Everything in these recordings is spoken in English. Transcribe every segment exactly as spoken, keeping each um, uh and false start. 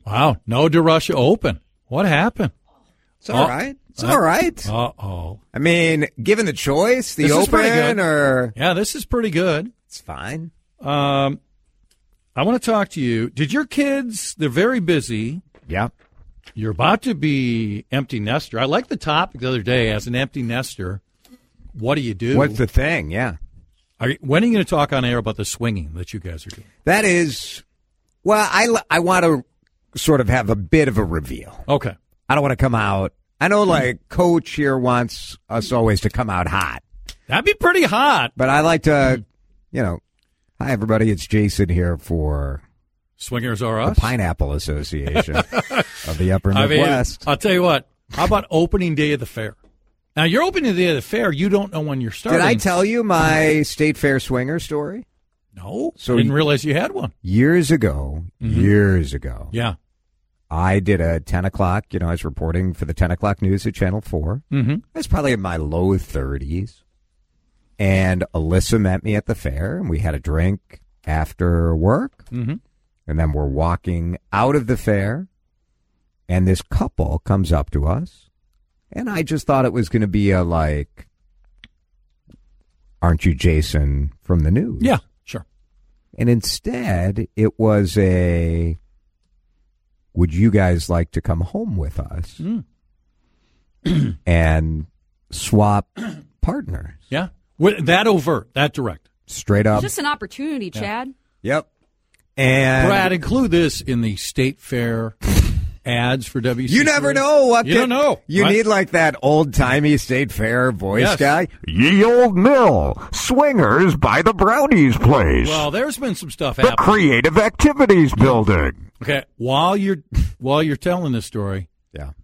Wow. No DeRusha Open. What happened? It's all oh, right. It's all right. Uh-oh. I mean, given the choice, the this Open or... Yeah, this is pretty good. It's fine. Um, I want to talk to you. Did your kids, they're very busy. Yeah. You're about to be empty nester. I like the topic the other day. As an empty nester, what do you do? What's the thing? Yeah. Are you, when are you going to talk on air about the swinging that you guys are doing? That is, well, I, I want to sort of have a bit of a reveal. Okay. I don't want to come out. I know, like, Coach here wants us always to come out hot. That'd be pretty hot. But I like to, you know, hi, everybody. It's Jason here for Swingers Are Us, the Pineapple Association of the Upper I Midwest. mean, I'll tell you what. How about opening day of the fair? Now, you're opening day of the fair. You don't know when you're starting. Did I tell you my State Fair swinger story? No. So I didn't realize you had one. Years ago, mm-hmm. years ago. Yeah. I did a ten o'clock, you know, I was reporting for the ten o'clock news at Channel four. Mm-hmm. I was probably in my low thirties. And Alyssa met me at the fair, and we had a drink after work. Mm-hmm. And then we're walking out of the fair, and this couple comes up to us. And I just thought it was going to be a, like, aren't you Jason from the news? Yeah, sure. And instead, it was a, would you guys like to come home with us mm. and swap partners? Yeah. That overt, that direct. Straight up. It's just an opportunity, Chad. Yeah. Yep. And Brad, include this in the State Fair ads for W C. You never know what you the, don't know. You right? need like that old timey State Fair voice yes. guy. Ye Old Mill, swingers by the Brownies place. Well, there's been some stuff the happening. Creative Activities Building. Okay, while you're while you're telling this story, yeah.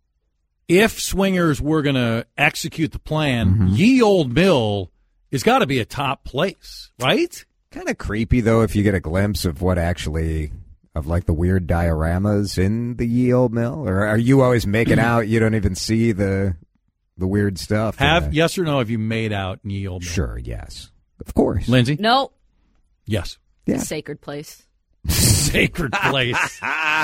If swingers were going to execute the plan, mm-hmm. Ye Old Mill has got to be a top place, right? Kind of creepy though if you get a glimpse of what actually. Of like the weird dioramas in the Ye Old Mill, or are you always making out? You don't even see the the weird stuff. Have yes or no? Have you made out in Ye Old Mill? Sure, yes, of course. Lindsay, no, yes, yeah, sacred place, sacred place,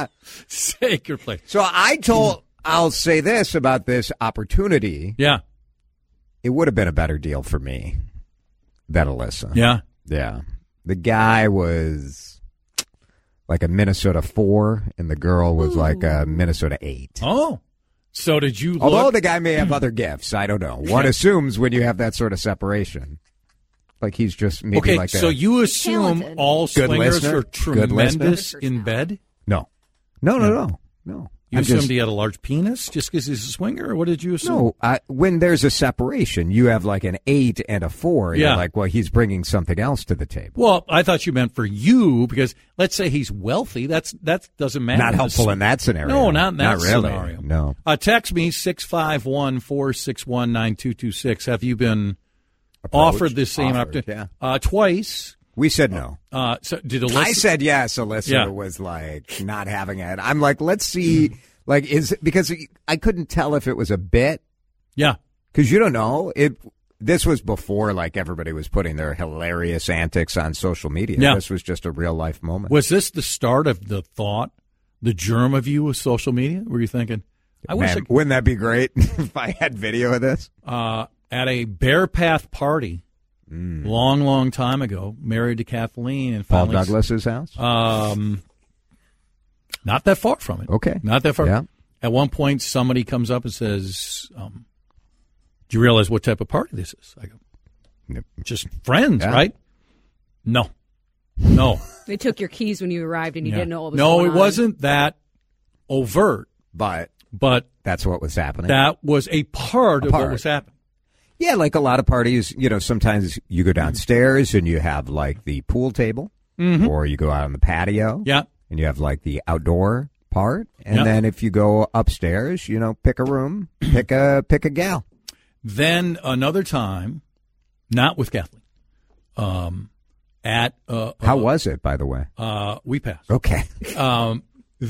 sacred place. So I told, I'll say this about this opportunity. Yeah, it would have been a better deal for me than Alyssa. Yeah, yeah. The guy was. Like a Minnesota four, and the girl was Ooh. like a Minnesota eight. Oh, so did you look? Although the guy may have other gifts, I don't know. One assumes when you have that sort of separation, like he's just maybe okay, like so a, you assume talented. all Good swingers listener. are tremendous in bed? No, no, no, no, no. You I'm assumed just, he had a large penis just because he's a swinger, or what did you assume? No, I, when there's a separation, you have like an eight and a four. And yeah. You're like, well, he's bringing something else to the table. Well, I thought you meant for you because let's say he's wealthy. That's that doesn't matter. Not helpful in that scenario. No, not in that not really. scenario. No. Uh, text me six five one, four six one, nine two two six. Have you been Approached? offered this same offered, opportunity? Yeah. Uh, twice. We said no. Uh, so did Alyssa? I said yes. Alyssa yeah. was like not having it. I'm like, let's see. Like, is because I couldn't tell if it was a bit. Yeah. Because you don't know. It. This was before, like, everybody was putting their hilarious antics on social media. Yeah. This was just a real-life moment. Was this the start of the thought, the germ of you with social media? Were you thinking, I Man, wish I could, wouldn't that be great if I had video of this? Uh, at a Bear Path party mm. long, long time ago, married to Kathleen. and Paul finally, Douglas's house? Um, Not that far from it. Okay. Not that far. Yeah. At one point, somebody comes up and says, um, do you realize what type of party this is? I go, Yep. just friends, Yeah. right? No. No. They took your keys when you arrived and you Yeah. didn't know what was no, going it on. wasn't that overt, But but that's what was happening. that was a part A of part. what was happening. Yeah, like a lot of parties, you know, sometimes you go downstairs and you have, like, the pool table, Mhm. or you go out on the patio. Yeah. And you have, like, the outdoor part. And Yeah. then if you go upstairs, you know, pick a room, pick a pick a gal. Then another time, not with Kathleen, um, at uh, How uh, was it, by the way? uh, we passed. Okay. Um,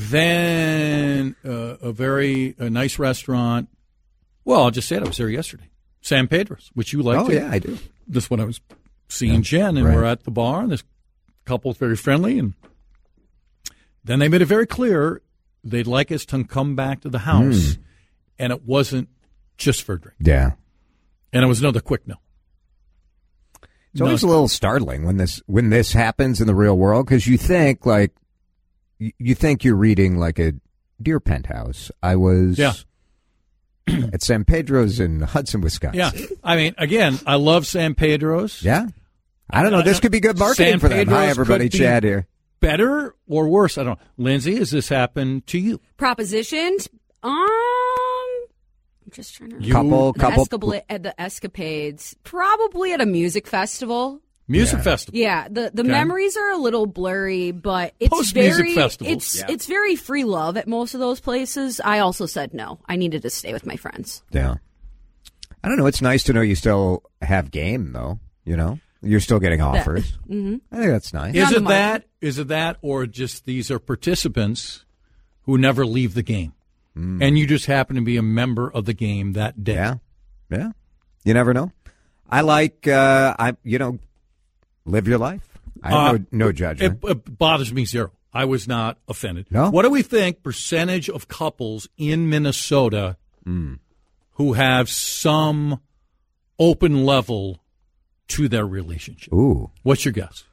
then uh, a very a nice restaurant. Well, I'll just say it. I was there yesterday. San Pedro's, which you like. Oh, to. yeah, I do. This when I was seeing Yeah, Jen, and right. we're at the bar, and this couple's very friendly, and then they made it very clear they'd like us to come back to the house, Mm. and it wasn't just for a drink. Yeah. And it was another quick no. It's always a little startling when this when this happens in the real world because you think like you, you think you're reading like a Dear Penthouse. I was Yeah. at San Pedro's in Hudson, Wisconsin. Yeah. I mean, again, I love San Pedro's. Yeah. I don't know. This could be good marketing San for them. Hi, Pedro's everybody. could be Chad here. Better or worse? I don't know. Lindsay, has this happened to you? Propositioned. Um, I'm just trying to remember. You- Couple, The, couple. escapla- at the escapades, probably at a music festival. Music Yeah. festival. Yeah, the, the Okay. memories are a little blurry, but it's Post-music very festivals. it's Yeah. it's very free love at most of those places. I also said no. I needed to stay with my friends. Yeah. I don't know. It's nice to know you still have game, though. You know, you're still getting offers. Mm-hmm. I think that's nice. Is on the it that? market. Is it that, or just these are participants who never leave the game, and you just happen to be a member of the game that day? Yeah. Yeah. You never know. I like, uh, I you know, live your life. I have Uh, no, no judgment. It, it bothers me zero. I was not offended. No? What do we think percentage of couples in Minnesota who have some open level to their relationship? Ooh. What's your guess?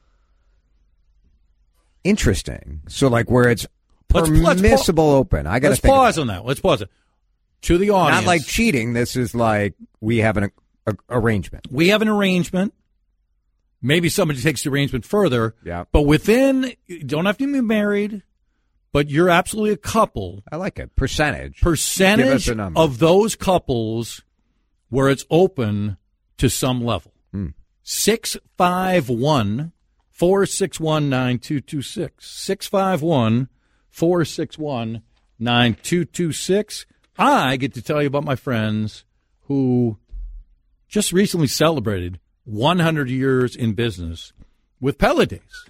Interesting. So, like, where it's Let's- let's permissible open. I got to Let's think. pause on that. Let's pause it. To the audience. Not like cheating. This is like we have an a, arrangement. We have an arrangement. Maybe somebody takes the arrangement further. Yeah. But within, you don't have to be married, but you're absolutely a couple. I like it. Percentage. Give us Percentage a number. of those couples where it's open to some level. six five one, four six one, nine two two six. six five one, four six one, nine two two six. I get to tell you about my friends who just recently celebrated one hundred years in business with Pella Days.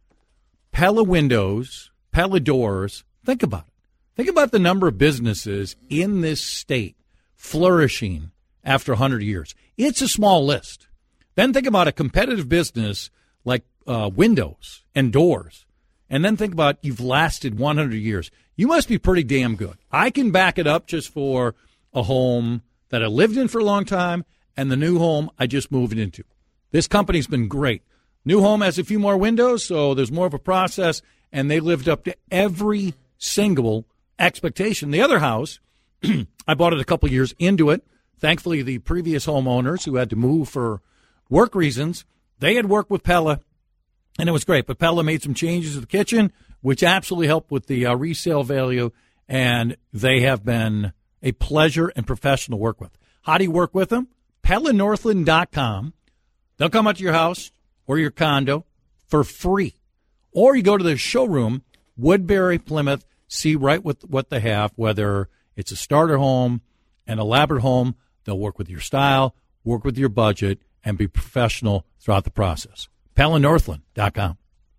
Pella Windows, Pella Doors. Think about it. Think about the number of businesses in this state flourishing after one hundred years. It's a small list. Then think about a competitive business like uh, windows and doors. And then think about you've lasted one hundred years. You must be pretty damn good. I can back it up just for a home that I lived in for a long time and the new home I just moved into. This company's been great. New home has a few more windows, so there's more of a process, and they lived up to every single expectation. The other house, I bought it a couple years into it. Thankfully, the previous homeowners who had to move for work reasons, they had worked with Pella, and it was great. But Pella made some changes to the kitchen, which absolutely helped with the uh, resale value, and they have been a pleasure and professional to work with. How do you work with them? Pella Northland dot com. They'll come out to your house or your condo for free. Or you go to the showroom, Woodbury, Plymouth, see right what, what they have, whether it's a starter home, an elaborate home. They'll work with your style, work with your budget, and be professional throughout the process. Pella Northland dot com.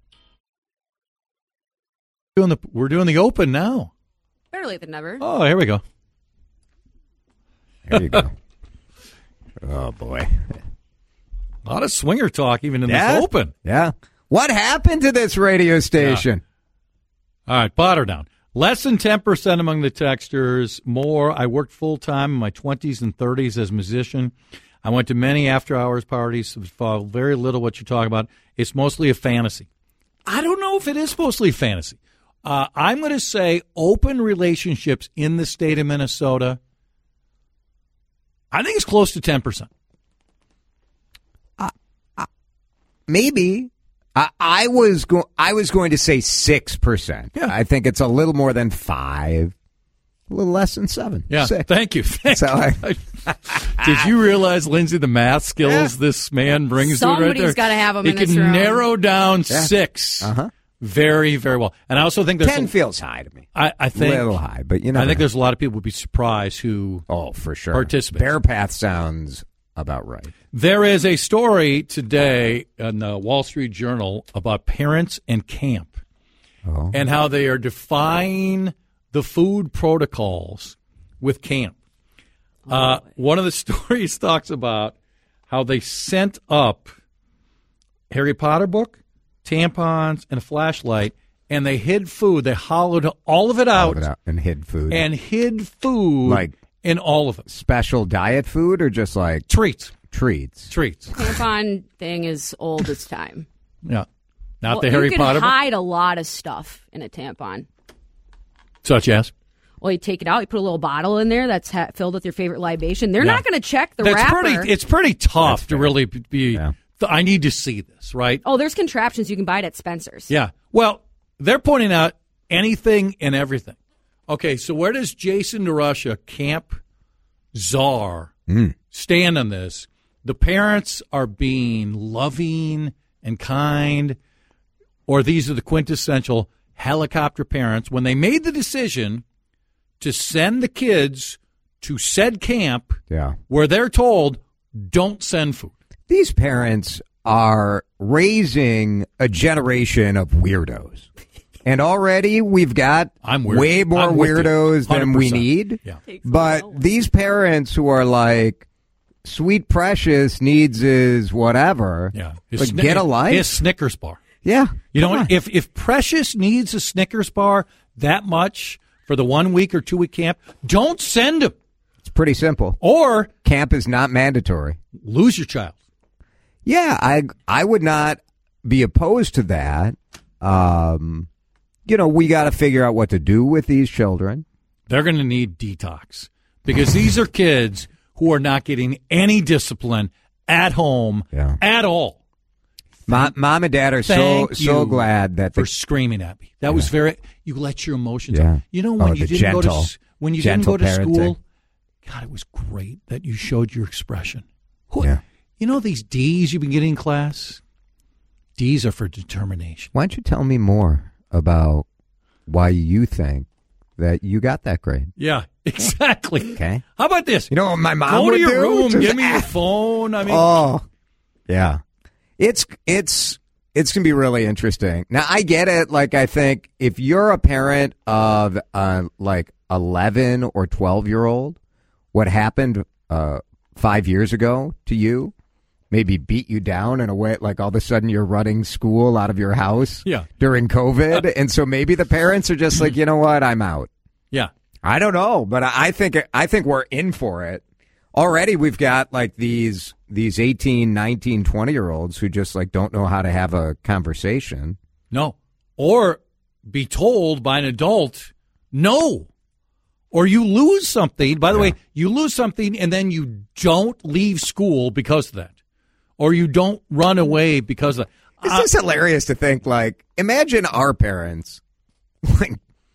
Doing the, we're doing the open now. Better late than never. Oh, here we go. There you go. Oh boy. A lot of swinger talk even in Yeah? this open. Yeah. What happened to this radio station? All right, Potter down. Less than ten percent among the texters. More, I worked full-time in my twenties and thirties as a musician. I went to many after-hours parties. So very little what you talk about. It's mostly a fantasy. I don't know if it is mostly fantasy. Uh, I'm going to say open relationships in the state of Minnesota, I think it's close to ten percent. Maybe. I, I was go- I was going to say six percent. Yeah. I think it's a little more than five. A little less than seven. Yeah, Six. thank you. Thank So I- you. Did you realize, Lindsay, the math skills this man brings to it right Somebody's there? gotta have 'em He in this can room. narrow down six Uh-huh. very, very well. And I also think there's Ten a, feels high to me. I, I A think little high, but you know. I think there's a lot of people would be surprised who Oh, for sure. participants. Bear Path sounds about right. There is a story today in the Wall Street Journal about parents and camp Oh. and how they are defying the food protocols with camp. Uh, one of the stories talks about how they sent up Harry Potter book, tampons, and a flashlight, and they hid food. They hollowed all of it out, All of it out and hid food. and hid food Like- in all of it. Special diet food or just like Treats. treats? Treats. Tampon thing is old as time. Yeah. Not Well, the Harry you can Potter book? hide a lot of stuff in a tampon. Such as? Well, you take it out, you put a little bottle in there that's ha- filled with your favorite libation. They're Yeah. not going to check the That's wrapper. pretty. It's pretty tough to really be. Yeah. th- I need to see this, right? oh, there's contraptions you can buy it at Spencer's. Yeah. Well, they're pointing out anything and everything. Okay, so where does Jason DeRusha, camp czar, Mm. stand on this? The parents are being loving and kind, or these are the quintessential helicopter parents. When they made the decision to send the kids to said camp Yeah. where they're told, don't send food. These parents are raising a generation of weirdos. And already we've got I'm weird. way more I'm with you. weirdos than we one hundred percent. need. Yeah. But these parents who are like, sweet precious needs is whatever. Yeah. Like, Sni- get a life. His Snickers bar. Yeah. You know Come what? on. If if Precious needs a Snickers bar that much for the one week or two week camp, don't send him. It's pretty simple. Or Camp is not mandatory. lose your child. Yeah, I I would not be opposed to that. Um, you know, we got to figure out what to do with these children. They're going to need detox because these are kids who are not getting any discipline at home Yeah. at all. Mom, mom and dad are so Thank so you glad that for the, screaming at me. That was very. You let your emotions Yeah. out. You know when Oh, you the didn't go to gentle- s- when you didn't gentle go to parenting. school. God, it was great that you showed your expression. Who, Yeah. You know these D's you've been getting in class. D's are for determination. why don't you tell me more about why you think that you got that grade? Yeah, exactly. Okay. How about this? You know what my mom Go would to your do? room. Just Give me your ask- phone. I mean, Oh, yeah. It's it's it's gonna be really interesting. Now I get it. Like I think if you're a parent of uh, like eleven or twelve year old, what happened uh, five years ago to you maybe beat you down in a way. Like all of a sudden you're running school out of your house. Yeah. During COVID, and so maybe the parents are just like, you know what, I'm out. yeah. I don't know, but I I think I think we're in for it. Already we've got like these these eighteen, nineteen, twenty year olds who just like don't know how to have a conversation. No. Or be told by an adult, no. Or you lose something. By the Yeah. way, you lose something and then you don't leave school because of that. Or you don't run away because of that. It's just hilarious to think like imagine our parents like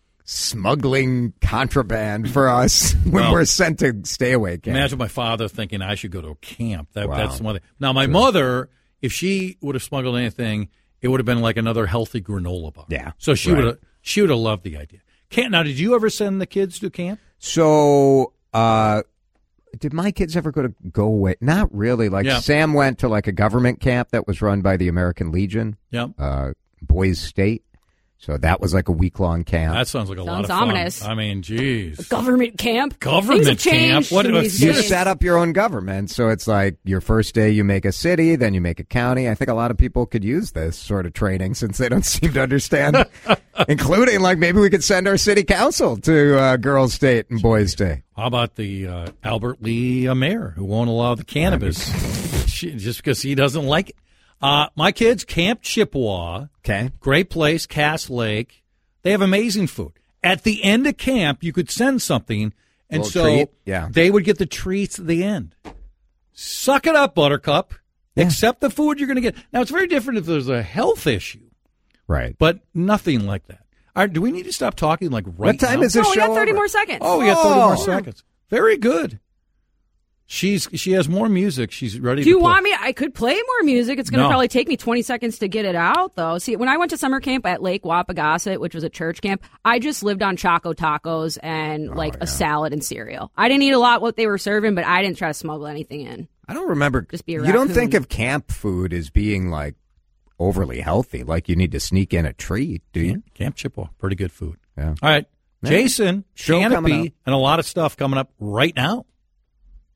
smuggling contraband for us when Well, we're sent to stay away camp. Imagine my father thinking I should go to a camp. That, Wow. That's one thing. Now, my mother, if she would have smuggled anything, it would have been like another healthy granola bar. Yeah, So she right. would have she would have loved the idea. Camp. Now, did you ever send the kids to camp? So, uh, did my kids ever go to go away? Not really. Like Yeah. Sam went to like a government camp that was run by the American Legion, Yeah. uh, Boys State. So that was like a week long camp. That sounds like a lot Sounds of fun. ominous. I mean, geez. Government camp. Government Things have camp? changed What- in what- these You days. set up your own government. So it's like your first day you make a city, then you make a county. I think a lot of people could use this sort of training since they don't seem to understand, including like maybe we could send our city council to uh, Girls State and Boys State. How about the uh, Albert Lee uh, mayor who won't allow the cannabis she, just because he doesn't like it? Uh, my kids, Camp Chippewa, Okay. great place, Cass Lake. They have amazing food. At the end of camp, you could send something, and Little so treat, yeah. they would get the treats at the end. Suck it up, Buttercup. Yeah. Accept the food you're going to get. Now, it's very different if there's a health issue, Right. but nothing like that. All right, do we need to stop talking like right What time now? is this No, we show got thirty over? more seconds. Oh, we got thirty more Oh. seconds. Very good. She's she has more music. She's ready. Do you to play. want me? I could play more music. It's going to No. probably take me twenty seconds to get it out, though. See, when I went to summer camp at Lake Wapagasset, which was a church camp, I just lived on Choco Tacos and like a salad and cereal. I didn't eat a lot what they were serving, but I didn't try to smuggle anything in. I don't remember. Just be a you don't raccoon. think of camp food as being like overly healthy, like you need to sneak in a treat, do you? Camp, Camp Chippewa, pretty good food. Yeah. All right, Yeah. Jason, Show coming up. Canopy, and a lot of stuff coming up right now.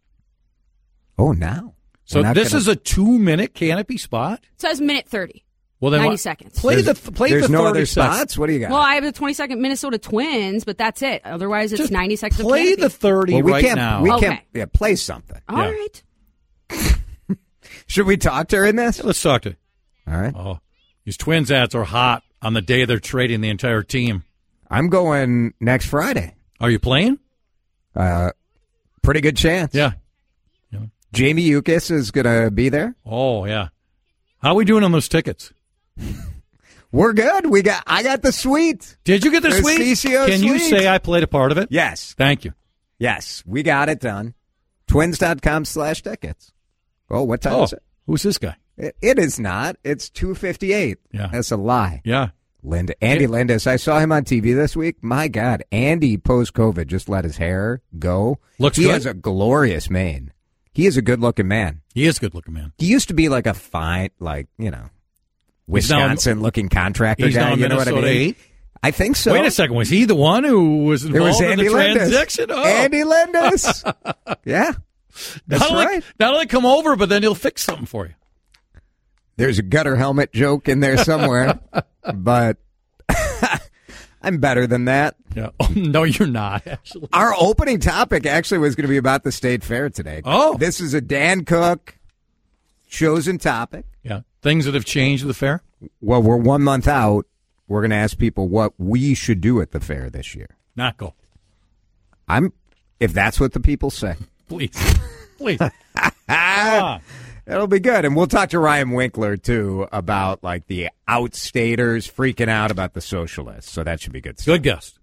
Oh, now. So We're not this gonna- is a two-minute Canopy spot. It says minute thirty. Well, then ninety what- seconds. Play the play There's the no thirty other seconds. spots? What do you got? Well, I have the twenty-second Minnesota Twins, but that's it. Otherwise, it's Just ninety seconds of Play canopy. the thirty well, we right can't, now. We Okay. can't yeah, play something. All Yeah. right. Should we talk during this? Let's talk to. All right. Oh, these Twins ads are hot on the day they're trading the entire team. I'm going next Friday. Are you playing? Uh, pretty good chance. Yeah. Jamie Yukis is going to be there. Oh, yeah. How are we doing on those tickets? We're good. We got. I got the suite. Did you get the There's suite? C C O Can you suite. say I played a part of it? Yes. Thank you. Yes. We got it done. Twins.com slash tickets. Oh, what time Oh, is it? who's this guy? it? It is not. It's two fifty-eight. Yeah. That's a lie. Yeah. Linda, Andy Yeah. Lindis. I saw him on T V this week. My God. Andy, post-COVID, just let his hair go. Looks he good. has a glorious mane. He is a good-looking man. He is a good-looking man. He used to be like a fine, like, you know, He's now- Wisconsin-looking contractor He's guy. now in You know what I Minnesota mean? eight. I think so. Wait a second. Was he the one who was It involved was in Andy the Lindis. transaction? Oh. Andy Lindis. Yeah. That's not only, right. Not only come over, but then he'll fix something for you. There's a gutter helmet joke in there somewhere, but I'm better than that. Yeah. Oh, no, you're not, actually. Our opening topic actually was going to be about the state fair today. Oh. This is a Dan Cook chosen topic. Yeah. Things that have changed at the fair? Well, we're one month out. We're going to ask people what we should do at the fair this year. Not go. I'm, if that's what the people say. Please. Please. Come on. It'll be good. And we'll talk to Ryan Winkler, too, about like the outstaters freaking out about the socialists. So that should be good stuff. Good guess.